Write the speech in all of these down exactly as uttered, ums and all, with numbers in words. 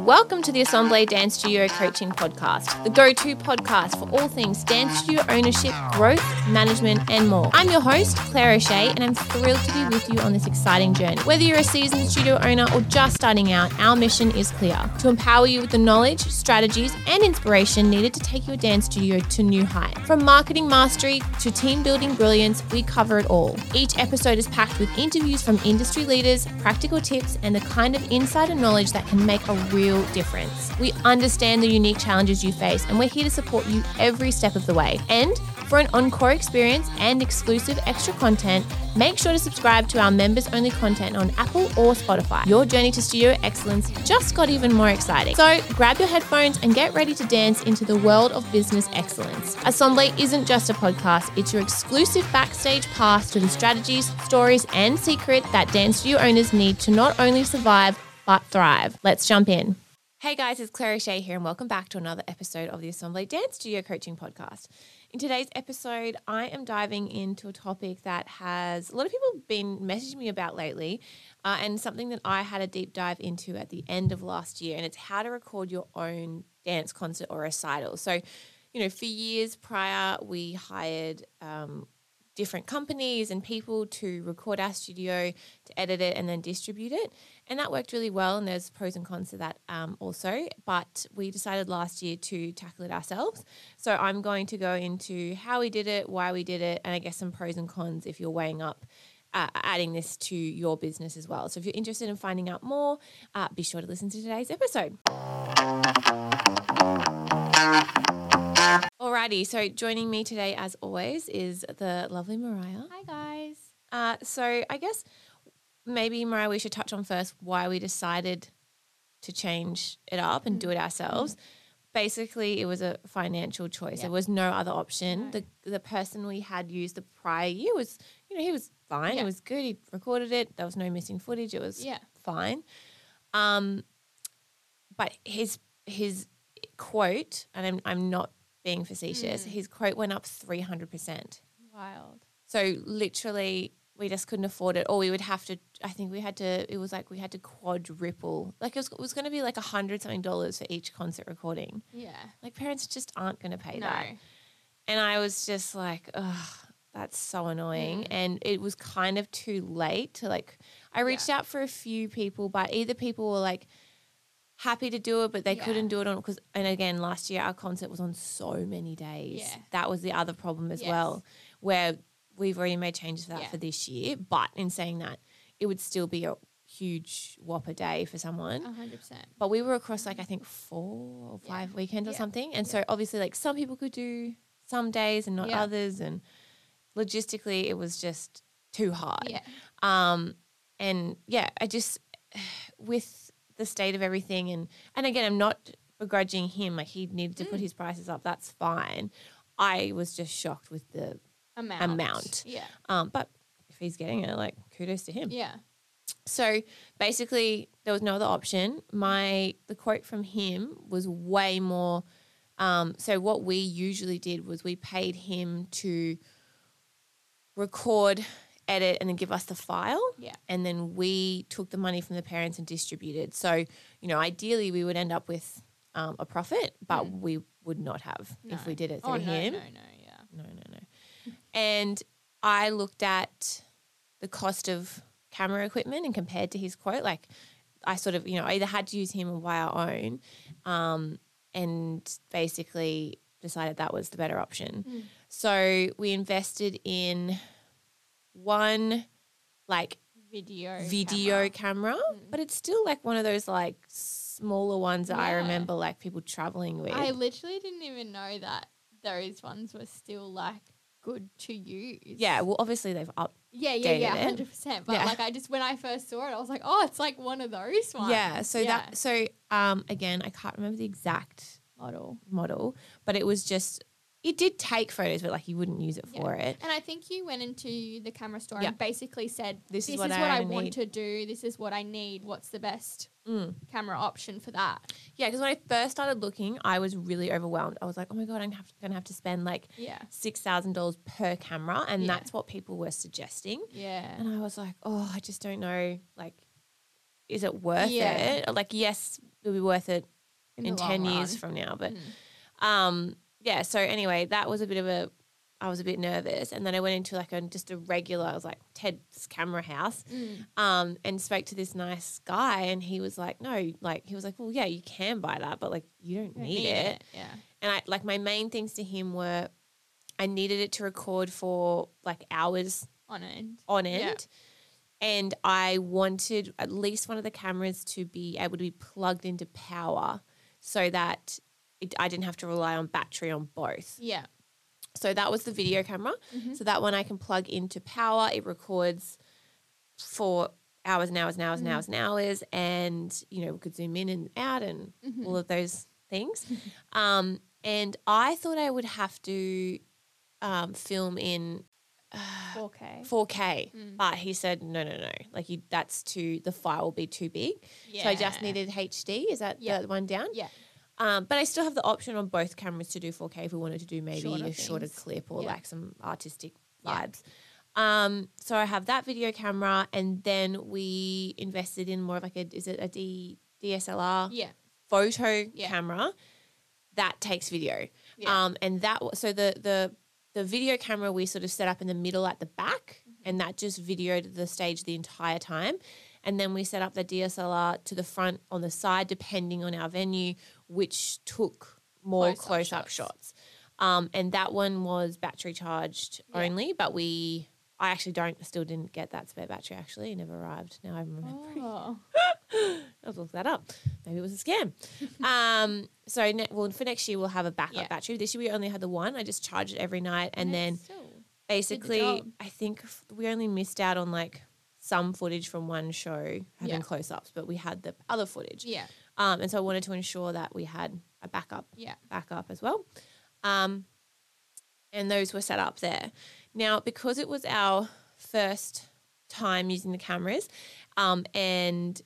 welcome to the Assemble Dance Studio Coaching Podcast, the go-to podcast for all things dance studio ownership, growth, management, and more. I'm your host, Claire O'Shea, and I'm thrilled to be with you on this exciting journey. Whether you're a seasoned studio owner or just starting out, our mission is clear: to empower you with the knowledge, strategies, and inspiration needed to take your dance studio to new heights. From marketing mastery to team building brilliance, we cover it all. Each episode is packed with interviews from industry leaders, practical tips, and the kind of insider knowledge that can make a real difference. We understand the unique challenges you face, and we're here to support you every step of the way. And for an encore experience and exclusive extra content, make sure to subscribe to our members-only content on Apple or Spotify. Your journey to studio excellence just got even more exciting. So grab your headphones and get ready to dance into the world of business excellence. Assemble isn't just a podcast, it's your exclusive backstage pass to the strategies, stories, and secrets that dance studio owners need to not only survive, but thrive. Let's jump in. Hey guys, it's Claire O'Shea here, and welcome back to another episode of the Assemble Dance Studio Coaching Podcast. In today's episode, I am diving into a topic that has a lot of people been messaging me about lately, uh, and something that I had a deep dive into at the end of last year, and it's how to record your own dance concert or recital. So, you know, for years prior, we hired um, different companies and people to record our studio, to edit it and then distribute it. And that worked really well, and there's pros and cons to that um, also. But we decided last year to tackle it ourselves. So I'm going to go into how we did it, why we did it, and I guess some pros and cons if you're weighing up uh, adding this to your business as well. So if you're interested in finding out more, uh, be sure to listen to today's episode. Alrighty, so joining me today as always is the lovely Mariah. Hi guys. Uh, so I guess maybe, Mariah, we should touch on first why we decided to change it up and do it ourselves. Mm-hmm. Basically, it was a financial choice. Yep. There was no other option. No. The the person we had used the prior year was, you know, he was fine. Yep. It was good. He recorded it. There was no missing footage. It was yeah. fine. Um, but his his quote, and I'm I'm not being facetious, mm. his quote went up three hundred percent. Wild. So literally we just couldn't afford it, or we would have to, I think we had to, it was like we had to quadruple. Like it was, it was going to be like a hundred something dollars for each concert recording. Yeah. Like parents just aren't going to pay no. that. And I was just like, ugh, that's so annoying. Mm. And it was kind of too late to like, I reached yeah. out for a few people, but either people were like happy to do it, but they yeah. couldn't do it on, because, and again, last year our concert was on so many days. Yeah. That was the other problem as yes. well, where we've already made changes for that yeah. for this year. But in saying that, it would still be a huge whopper day for someone. one hundred percent. But we were across like I think four or five yeah. weekends or yeah. something. And yeah. so obviously like some people could do some days and not yeah. others. And logistically it was just too hard. Yeah. Um, and yeah, I just, with the state of everything, and, and again, I'm not begrudging him. Like he needed to mm. put his prices up. That's fine. I was just shocked with the amount. amount. Yeah. Um, but if he's getting it, like kudos to him. Yeah. So basically there was no other option. My, the quote from him was way more. Um, so what we usually did was we paid him to record, edit, and then give us the file. Yeah. And then we took the money from the parents and distributed. So, you know, ideally we would end up with um, a profit, but mm. we would not have no. if we did it through oh, no, him. No, no, yeah. No, no, no. And I looked at the cost of camera equipment and compared to his quote, like I sort of, you know, I either had to use him or buy our own, um, and basically decided that was the better option. Mm. So we invested in one like video video camera, camera mm. but it's still like one of those like smaller ones that yeah. I remember like people traveling with. I literally didn't even know that those ones were still like good to use. Yeah, well obviously they've updated yeah yeah yeah one hundred percent but yeah. like I just, when I first saw it I was like, oh, it's like one of those ones. Yeah, so yeah. that so um again I can't remember the exact model model but it was just, it did take photos, but like you wouldn't use it yeah. for it. And I think you went into the camera store yeah. and basically said, this, this is what, is I, what I, need. want to do. This is what I need. What's the best mm. camera option for that? Yeah, because when I first started looking, I was really overwhelmed. I was like, oh my God, I'm going to have to spend like yeah. six thousand dollars per camera. And yeah. that's what people were suggesting. Yeah. And I was like, oh, I just don't know, like, is it worth yeah. it? Like, yes, it'll be worth it In, in the ten long years run. from now. But Mm. um, yeah. So anyway, that was a bit of a. I was a bit nervous, and then I went into like a just a regular. I was like Ted's Camera House, Mm. um, and spoke to this nice guy, and he was like, no, like he was like, well, yeah, you can buy that, but like you don't Don't need, need it. it. Yeah. And I like my main things to him were, I needed it to record for like hours On end. on Yeah. end. And I wanted at least one of the cameras to be able to be plugged into power so that it, I didn't have to rely on battery on both. Yeah. So that was the video camera. Mm-hmm. So that one I can plug into power. It records for hours and hours and hours and Mm. hours and hours. And, you know, we could zoom in and out and Mhm. all of those things. um, and I thought I would have to um, film in four K. four K, Mm. but he said no, no, no. Like you, that's too. The file will be too big. Yeah. So I just needed H D. Is that Yeah. the one down? Yeah. Um, but I still have the option on both cameras to do four K if we wanted to do maybe Shorter a shorter things. clip or Yeah. like some artistic Yeah. vibes. Um, so I have that video camera, and then we invested in more of like a is it a D DSLR Yeah. photo Yeah. camera that takes video. Yeah. Um, and that wa- so the the the video camera we sort of set up in the middle at the back, Mm-hmm. and that just videoed the stage the entire time. And then we set up the D S L R to the front on the side, depending on our venue, which took more Close-up close up shots. shots. Um, and that one was battery charged Yeah. only, but we. I actually don't, still didn't get that spare battery actually. It never arrived. Now I'm remembering. Oh. I'll look that up. Maybe it was a scam. um, so, ne- well, for next year, we'll have a backup Yeah. battery. This year, we only had the one. I just charge it every night. And, then it's still- basically, job. I think f- we only missed out on like some footage from one show having Yeah. close ups, but we had the other footage. Yeah. Um, and so I wanted to ensure that we had a backup Yeah. backup as well. Um, and those were set up there. Now, because it was our first time using the cameras, um, and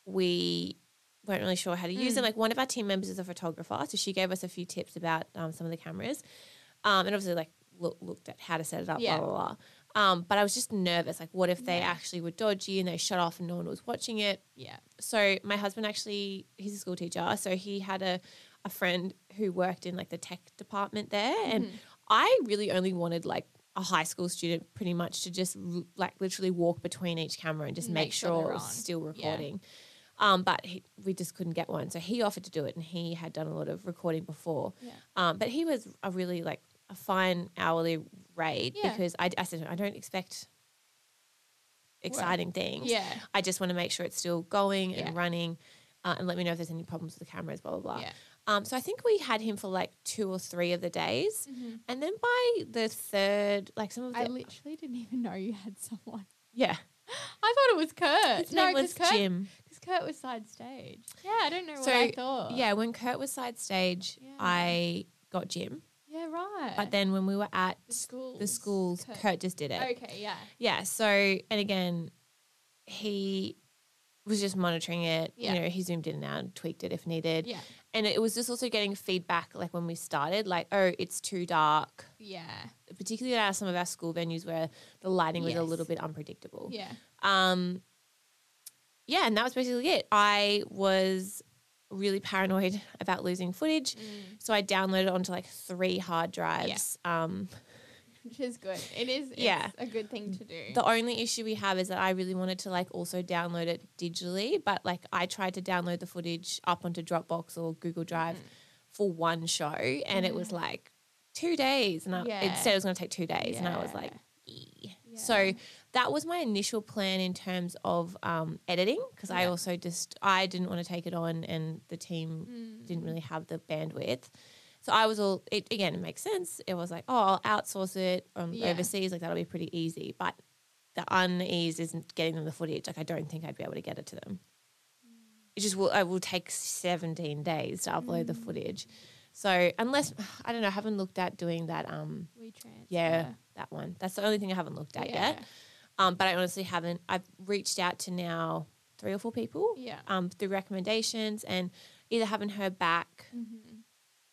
we weren't really sure how to use them, Mm. like one of our team members is a photographer, so she gave us a few tips about um, some of the cameras, um, and obviously like look, looked at how to set it up, Yeah. blah, blah, blah. Um, but I was just nervous, like what if they Yeah. actually were dodgy and they shut off and no one was watching it? Yeah. So my husband actually, he's a school teacher, so he had a, a friend who worked in like the tech department there, and Mhm. I really only wanted like a high school student pretty much to just r- like literally walk between each camera and just make, Make sure sure, they're it was on. still Yeah. recording. Um, but he, we just couldn't get one, so he offered to do it, and he had done a lot of recording before. Yeah. Um, but he was a really like a fine hourly rate Yeah. because I, I said I don't expect exciting things. Yeah. I just want to make sure it's still going Yeah. and running, uh, and let me know if there's any problems with the cameras, blah, blah, blah. Yeah. Um, so I think we had him for like two or three of the days. Mhm. And then by the third, like some of the, I literally didn't even know you had someone. yeah, I thought it was Kurt. his no, name was because Kurt, Jim. 'cause Kurt was side stage. Yeah, I don't know what So, I thought. Yeah, when Kurt was side stage, Yeah. I got Jim. Yeah, right. But then when we were at the schools. the schools, Kurt- Kurt, just did it. Okay, yeah. Yeah, so, and again, he was just monitoring it. Yeah. You know, he zoomed in and out and tweaked it if needed. Yeah. And it was just also getting feedback, like when we started, like, oh, it's too dark, Yeah. particularly at some of our school venues where the lighting was a Yes. little bit unpredictable. Yeah. Um, yeah, and that was basically it. I was really paranoid about losing footage, Mm. so I downloaded onto like three hard drives. Um, Which is good. It is it's Yeah. a good thing to do. the only issue we have is that I really wanted to like also download it digitally, but like I tried to download the footage up onto Dropbox or Google Drive Mm. for one show, and it was Yeah. like two days, and I, Yeah. it said it was going to take two days, and I was like, Yeah. "Eh." Yeah. So that was my initial plan in terms of um, editing, because I Yeah. also just I didn't want to take it on, and the team Mm. didn't really have the bandwidth. So I was all it, again. It makes sense. It was like, oh, I'll outsource it um, Yeah. overseas. Like that'll be pretty easy. But the unease isn't getting them the footage. Like I don't think I'd be able to get it to them. It just will. It will take seventeen days to upload the Mm. footage. So unless I don't know, I haven't looked at doing that. Um, We transfer. yeah, that one. That's the only thing I haven't looked at yet. Um, but I honestly haven't. I've reached out to now three or four people Yeah. um, through recommendations, and either haven't heard back Mm-hmm.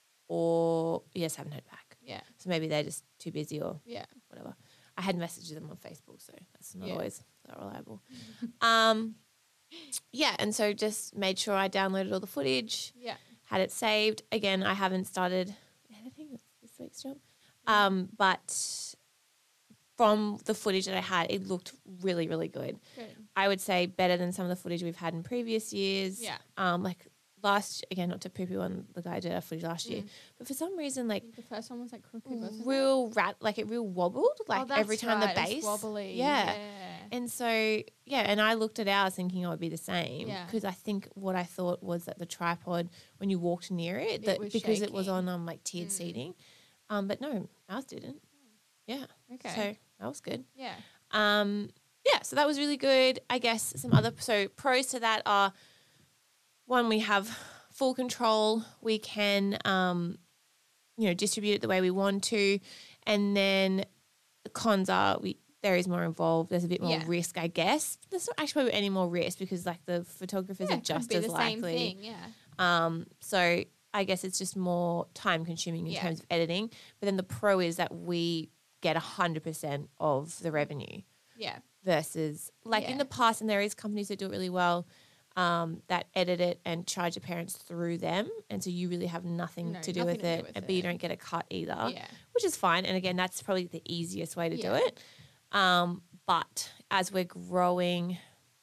or yes, haven't heard back. Yeah. So maybe they're just too busy or Yeah. whatever. I had messaged them on Facebook, so that's not Yeah. always that reliable. um, yeah, and so just made sure I downloaded all the footage, Yeah. had it saved. Again, I haven't started editing. That's this week's job. Um, but from the footage that I had, it looked really, really good. Good. I would say better than some of the footage we've had in previous years. Yeah. Um, like last, again, not to poo-poo on the guy who did our footage last year, Mm. but for some reason, I like think the first one was like crooked, wasn't it? real rat, like it real wobbled, like Oh, that's every time right. the It's bass. wobbly. Yeah. Yeah. And so, yeah, and I looked at ours thinking it would be the same Yeah. because I think what I thought was that the tripod, when you walked near it, It that was because it was shaking. on um like tiered Mm. seating, um, but no, ours didn't. Yeah, Okay. so that was good. yeah. Um, yeah, so that was really good. I guess some other so pros to that are one, we have full control. We can, um, you know, distribute it the way we want to, and then the cons are we there is more involved. There's a bit more Yeah. risk, I guess. There's not actually any more risk because like the photographers Yeah, are could just be as the likely. same thing. Yeah. Um, so I guess it's just more time consuming in Yeah. terms of editing. But then the pro is that we get a hundred percent of the revenue Yeah. versus like in Yeah. the past, and there is companies that do it really well, um, that edit it and charge the parents through them. And so you really have nothing No, to do nothing with to do it, with but you it. don't get a cut either, Yeah. which is fine. And again, that's probably the easiest way to Yeah. do it. Um, but as we're growing,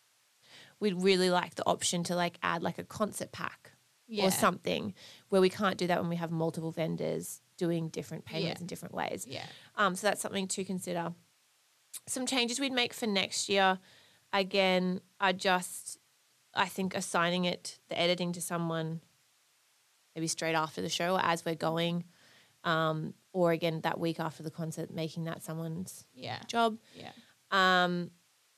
we'd really like the option to like add like a concert pack Yeah. or something where we can't do that when we have multiple vendors doing different payments Yeah. in different ways. Yeah. Um, so that's something to consider. Some changes we'd make for next year, again, are just, I think, assigning it, the editing to someone maybe straight after the show or as we're going, um, or again, that week after the concert, making that someone's Yeah. job. Yeah. Um,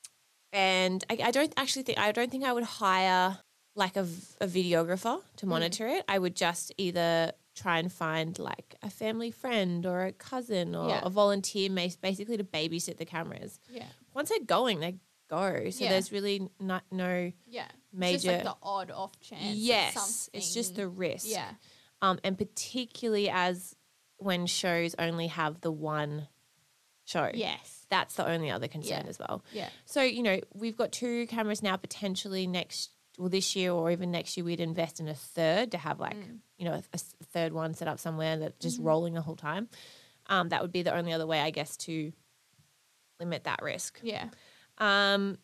and I, I don't actually think, I don't think I would hire like a, v- a videographer to Mm. monitor it. I would just either try and find like a family friend or a cousin or Yeah. a volunteer ma- basically to babysit the cameras. Yeah. Once they're going, they go. So Yeah. there's really not no Yeah. major. It's just like the odd off chance. of yes, it's just the something. risk. Yeah. Um, and particularly as when shows only have the one show. Yes. That's the only other concern Yeah. as well. Yeah. So, you know, we've got two cameras now, potentially next, well, this year or even next year, we'd invest in a third to have like, Mm. you know, a, a s- third one set up somewhere that's just Mhm. rolling the whole time. Um, that would be the only other way, I guess, to limit that risk. Yeah. Um,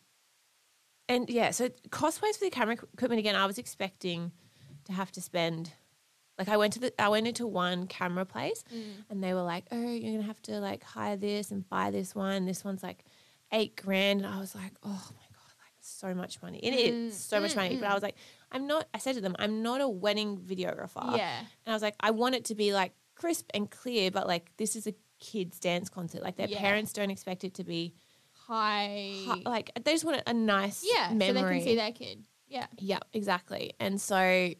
and yeah, so cost wise for the camera equ- equipment, again, I was expecting to have to spend, like I went to the, I went into one camera place Mm. and they were like, oh, you're going to have to like hire this and buy this one. This one's like eight grand. And I was like, oh my God, like so much money. It is Mm, so much mm, money. But mm. I was like, I'm not, I said to them, I'm not a wedding videographer. Yeah. And I was like, I want it to be like crisp and clear, but like this is a kid's dance concert. Like their Yeah. parents don't expect it to be High. hu- like they just want a nice yeah. memory. So they can see their kid. Yeah. Yeah, exactly. And so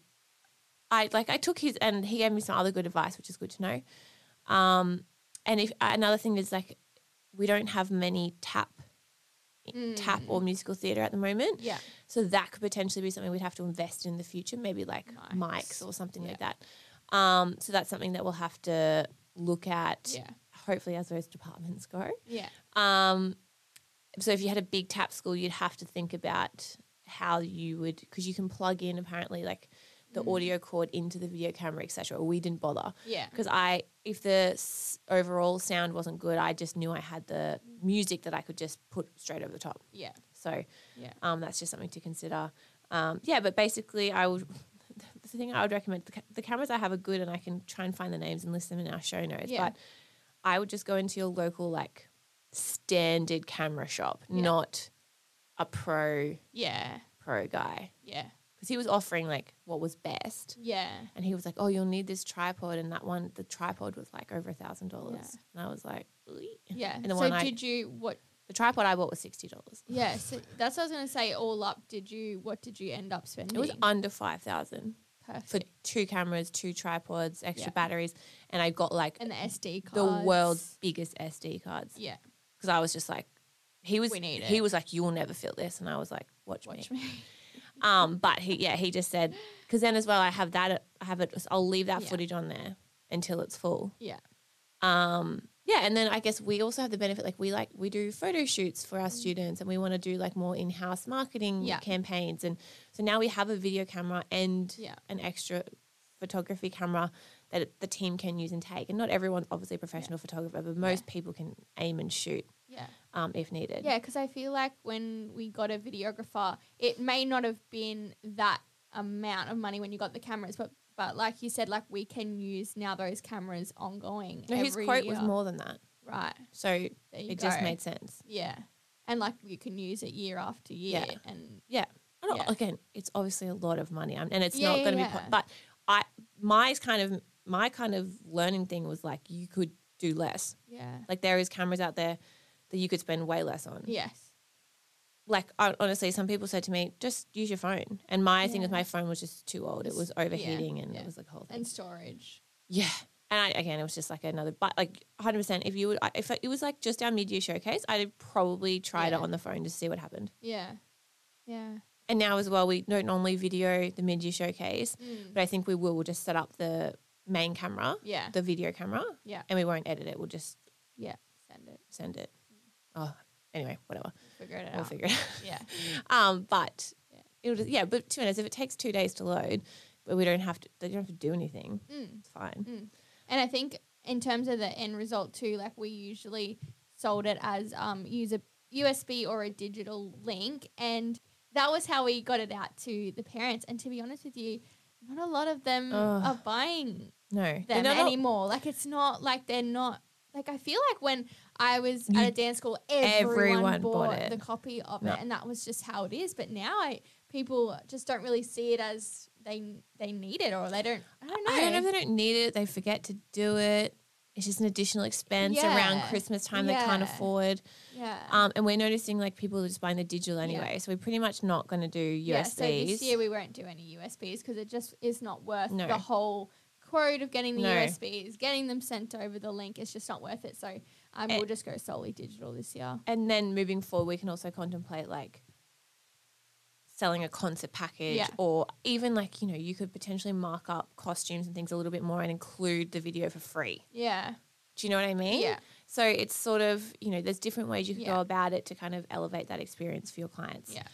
I like I took his and he gave me some other good advice, which is good to know. Um, and if another thing is like we don't have many tap tap Mm. or musical theatre at the moment. Yeah. So that could potentially be something we'd have to invest in the future, maybe like Mics. mics or something like Yeah. that. Um, so that's something that we'll have to look at, Yeah. hopefully as those departments go. Yeah. Um, so if you had a big tap school, you'd have to think about how you would, because you can plug in apparently like the Mm. audio cord into the video camera, et cetera. We didn't bother Yeah. because I, if the s- overall sound wasn't good, I just knew I had the music that I could just put straight over the top. Yeah. So Yeah. um, that's just something to consider. Um, yeah, but basically, I would. The thing I would recommend, the, ca- the cameras I have are good, and I can try and find the names and list them in our show notes. Yeah. But I would just go into your local like standard camera shop, Yeah. not a pro Yeah. pro guy, Yeah. because he was offering like what was best, Yeah. and he was like, "Oh, you'll need this tripod," and that one, the tripod was like over a thousand dollars, and I was like, "Oy." Yeah. And the so one I- did you what? The tripod I bought was sixty dollars. Yeah. So that's what I was gonna say. All up, did you? What did you end up spending? It was under five thousand. For perfect. two cameras, two tripods, extra Yeah. batteries, and I got like And the S D cards. the world's biggest S D cards. Yeah. Because I was just like, he was We need he it. was like, you will never feel this, and I was like, watch, Watch me. me. Um, but he yeah he just said because then as well I have that I have it I'll leave that Yeah. footage on there until it's full. Yeah. Um, Yeah, and then I guess we also have the benefit, like we like we do photo shoots for our students, and we want to do like more in-house marketing Yeah. campaigns, and so now we have a video camera and Yeah. an extra photography camera that the team can use and take. And not everyone's obviously a professional photographer, but most people can aim and shoot Yeah. um, if needed. Yeah, because I feel like when we got a videographer, it may not have been that amount of money when you got the cameras, but but like you said, like we can use now those cameras ongoing. No, his every quote year. was more than that, Right. so There you it go. just made sense. Yeah. And like you can use it year after year. Yeah. And Yeah. I don't- Yeah. Again, it's obviously a lot of money, um, and it's Yeah, not yeah, going to yeah. be. Po- but I, my kind of my kind of learning thing was like you could do less. yeah. Like there is cameras out there that you could spend way less on. Yes. Like I, honestly, some people said to me, just use your phone. And my thing with Yeah. my phone was just too old. It was overheating, and yeah. it was like a whole thing. And storage. Yeah. And I, again, it was just like another, but like one hundred percent, if you would, if it was like just our mid-year showcase, I'd probably tried Yeah. it on the phone to see what happened. Yeah. Yeah. And now as well, we don't normally video the mid-year showcase, Mm. but I think we will. We'll just set up the main camera, Yeah. the video camera, Yeah. and we won't edit it. We'll just Yeah. Send it. send it. Oh, anyway, whatever. Figure it We'll out. figure it out. Yeah. Um, but Yeah. it'll just, yeah, but to be honest, if it takes two days to load, but we don't have to, they don't have to do anything. Mm. It's fine. Mm. And I think in terms of the end result too, like we usually sold it as um use a U S B or a digital link, and that was how we got it out to the parents. And to be honest with you, not a lot of them Ugh. are buying No, They're them not- anymore. Like it's not like they're not like I feel like when I was You- at a dance school, everyone, everyone bought, bought it. the copy of No. it, and that was just how it is. But now I people just don't really see it as they they need it, or they don't. I don't know. I don't know if they don't need it. They forget to do it. It's just an additional expense Yeah. around Christmas time they can't Yeah. afford. Yeah. Um, and we're noticing like people are just buying the digital anyway. So we're pretty much not going to do U S Bs. Yeah, so this year we won't do any U S Bs because it just is not worth No. the whole quote of getting the No. U S Bs, getting them sent over the link. It's just not worth it. So um, And- we'll just go solely digital this year. And then moving forward, we can also contemplate like selling a concert package, Yeah. or even like, you know, you could potentially mark up costumes and things a little bit more and include the video for free. Yeah. Do you know what I mean? Yeah. So it's sort of, you know, there's different ways you can Yeah. go about it to kind of elevate that experience for your clients. Yeah.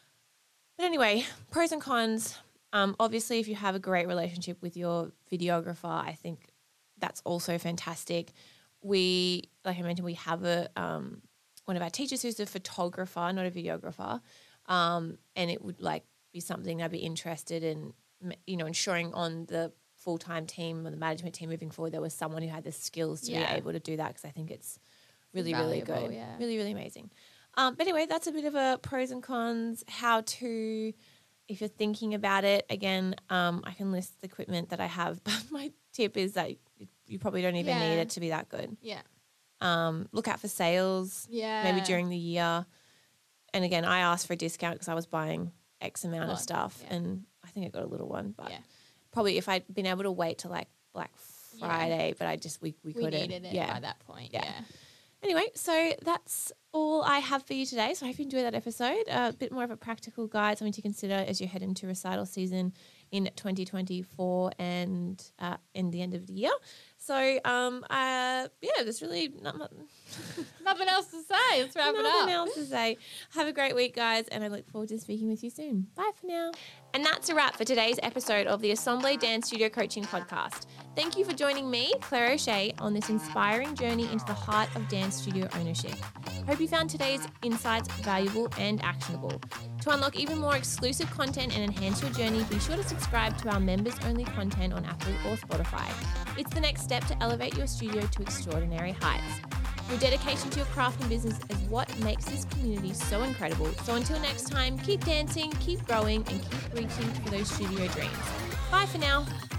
But anyway, pros and cons. Um, obviously, if you have a great relationship with your videographer, I think that's also fantastic. We, like I mentioned, we have a um, one of our teachers who's a photographer, not a videographer, um, and it would like be something I'd be interested in, you know, ensuring on the full-time team or the management team moving forward, there was someone who had the skills to Yeah. be able to do that, because I think it's really, really Valuable, good. yeah. Really, really amazing. Um, but anyway, that's a bit of a pros and cons, how to, if you're thinking about it, again, um, I can list the equipment that I have, but my tip is that you probably don't even Yeah. need it to be that good. Yeah. Um, look out for sales, Yeah. maybe during the year. And again, I asked for a discount because I was buying X amount of Lot, stuff, yeah. and I think I got a little one, but Yeah. probably if I'd been able to wait till like Black Yeah. Friday, but I just, we, we, We couldn't. needed it yeah. by that point. Yeah. Yeah. Anyway, so that's all I have for you today. So I hope you enjoyed that episode. A bit more of a practical guide, something to consider as you head into recital season in twenty twenty-four and uh, in the end of the year. So, um, uh, yeah, there's really not much, Nothing else to say. Let's wrap it nothing up. else to say. Have a great week, guys, and I look forward to speaking with you soon. Bye for now. And that's a wrap for today's episode of the Assemble Dance Studio Coaching Podcast. Thank you for joining me, Claire O'Shea, on this inspiring journey into the heart of dance studio ownership. Hope you found today's insights valuable and actionable. To unlock even more exclusive content and enhance your journey, be sure to subscribe to our members-only content on Apple or Spotify. It's the next step to elevate your studio to extraordinary heights. Your dedication to your craft and business is what makes this community so incredible. So until next time, keep dancing, keep growing, and keep reaching for those studio dreams. Bye for now.